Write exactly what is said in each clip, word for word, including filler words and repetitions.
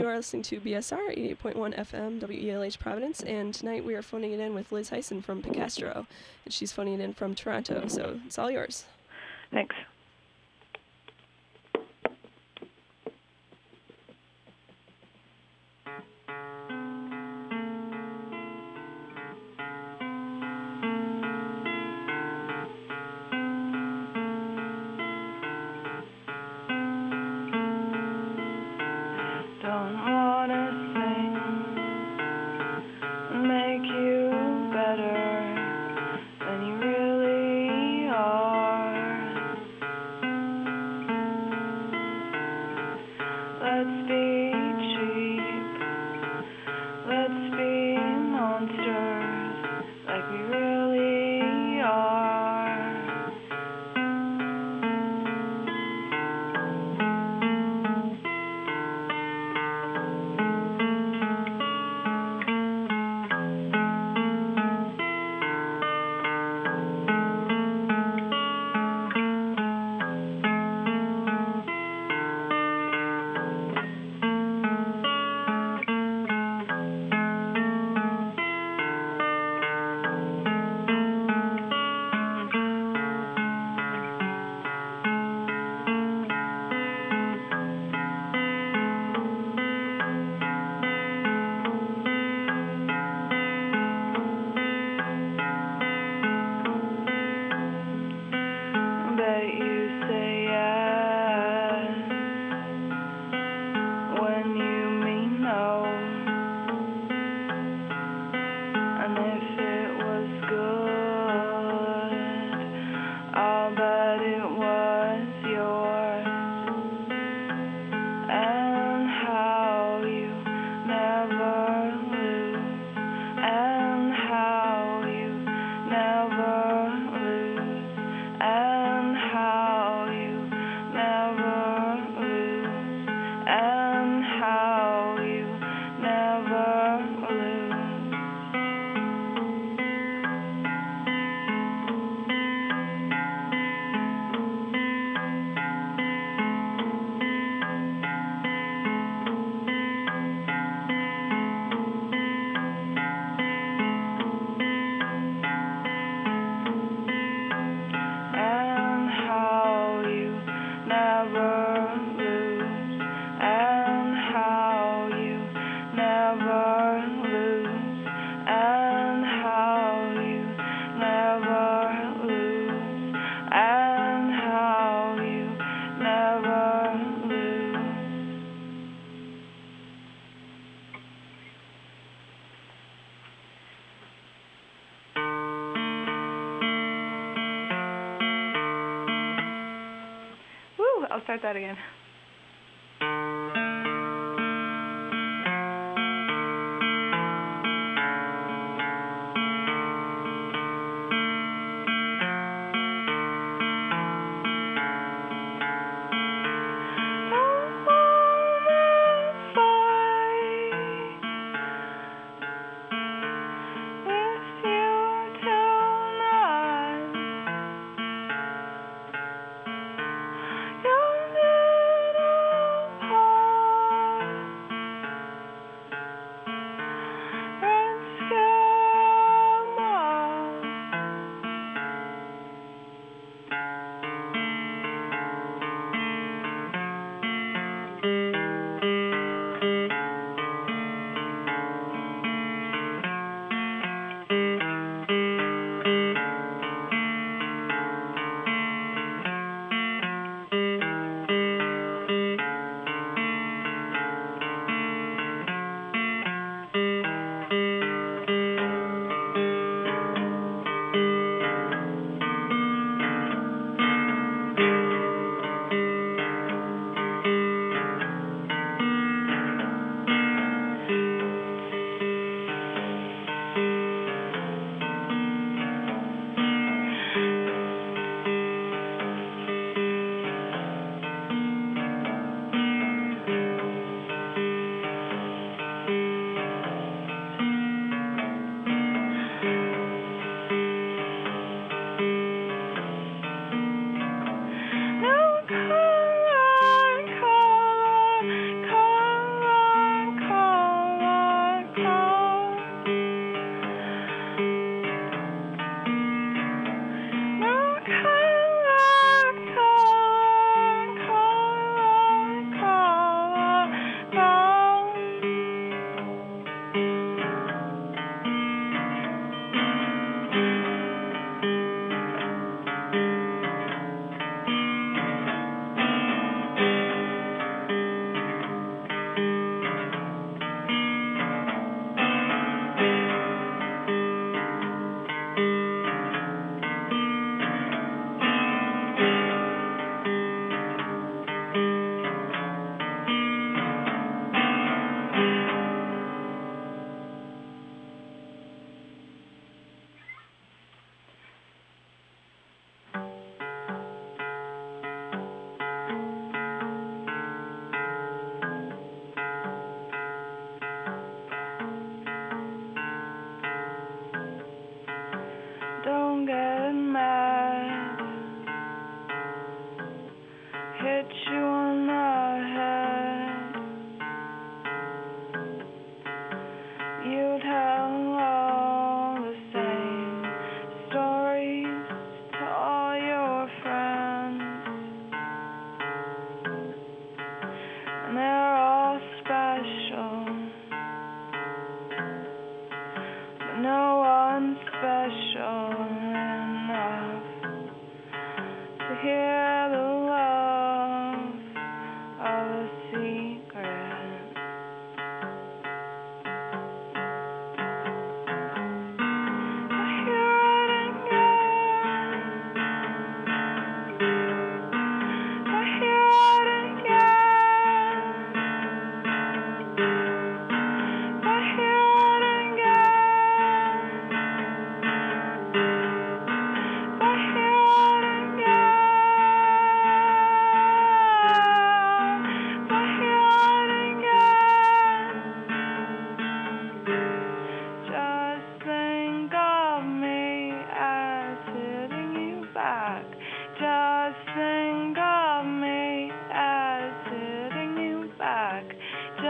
are listening to B S R eighty-eight point one F M, W E L H Providence, and tonight we are phoning it in with Liz Hyson from Picastro, and she's phoning it in from Toronto, so it's all yours. Thanks. I'll start that again. You'll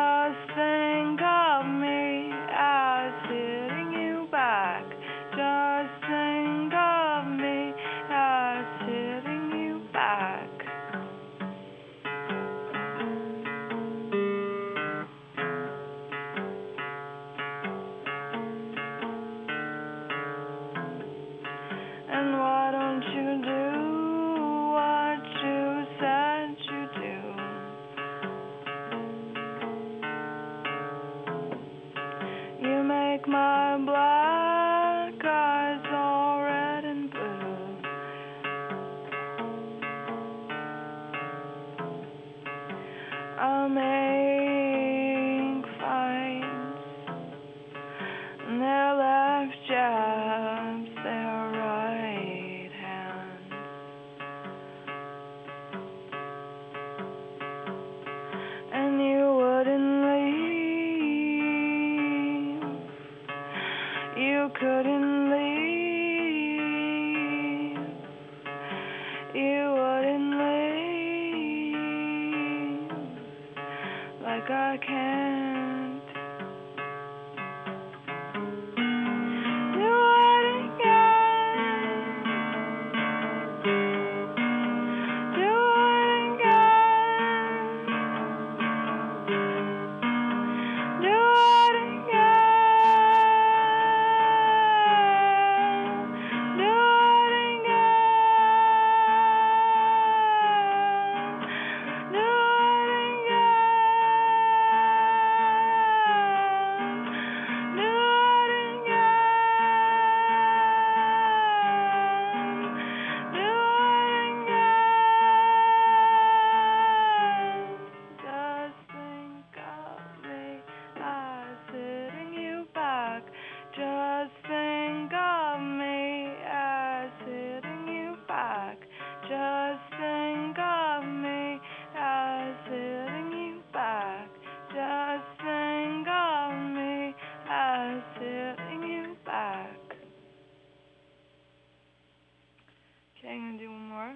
Just think of me as hitting you back. Just think of me as hitting you back. And why don't you do what you said you do? You make my black eyes all red and blue. I'll make fights, and their left jabs, their right hands. And you wouldn't leave. You couldn't leave. You wouldn't leave. Like I can't. Do it again. Do it again. Do it again. Do it again. Do it again. Do it again. Do it again. Just think of me as hitting you back. Just think of me as hitting you back. Just think of me as hitting you back. Just think of me as hitting you back. Okay, I'm gonna do one more.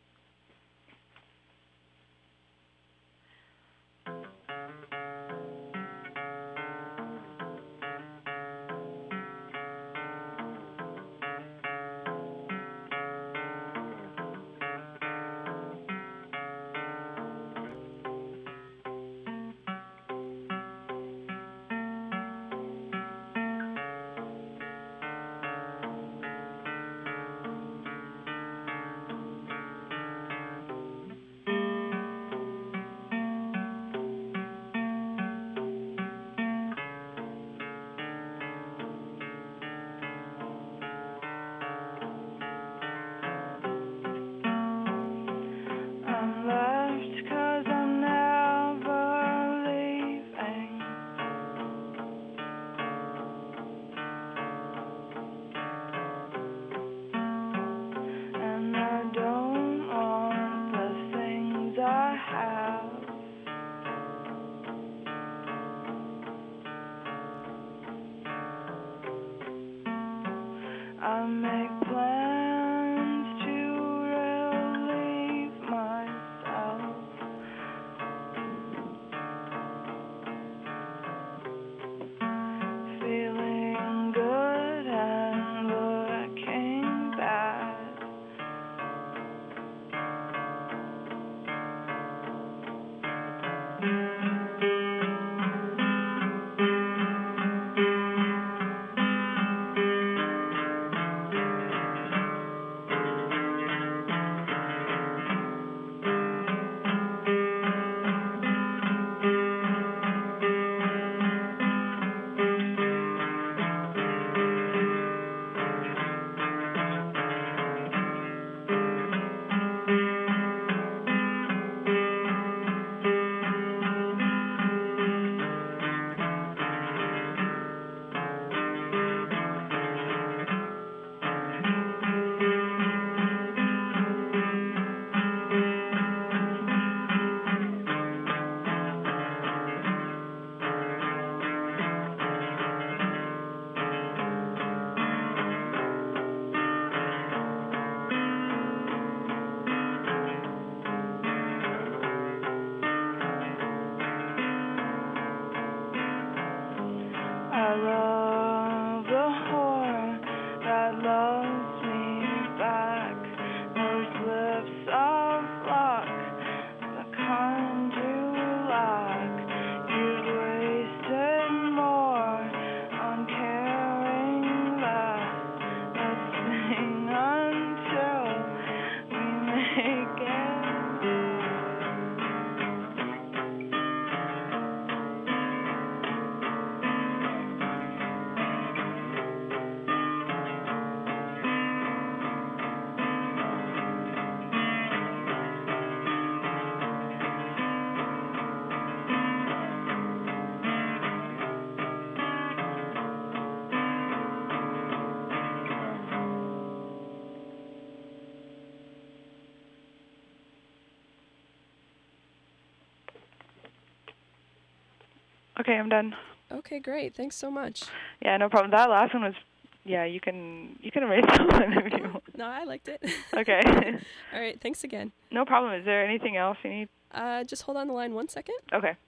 I'm left 'cause I'm never leaving. And I don't want the things I have. I make plans to relieve myself. Feeling good and looking bad. Okay, I'm done. Okay, great. Thanks so much. Yeah, no problem. That last one was, yeah, you can you can erase that one if you want. No, I liked it. Okay. All right, thanks again. No problem. Is there anything else you need? Uh, just hold on the line one second. Okay.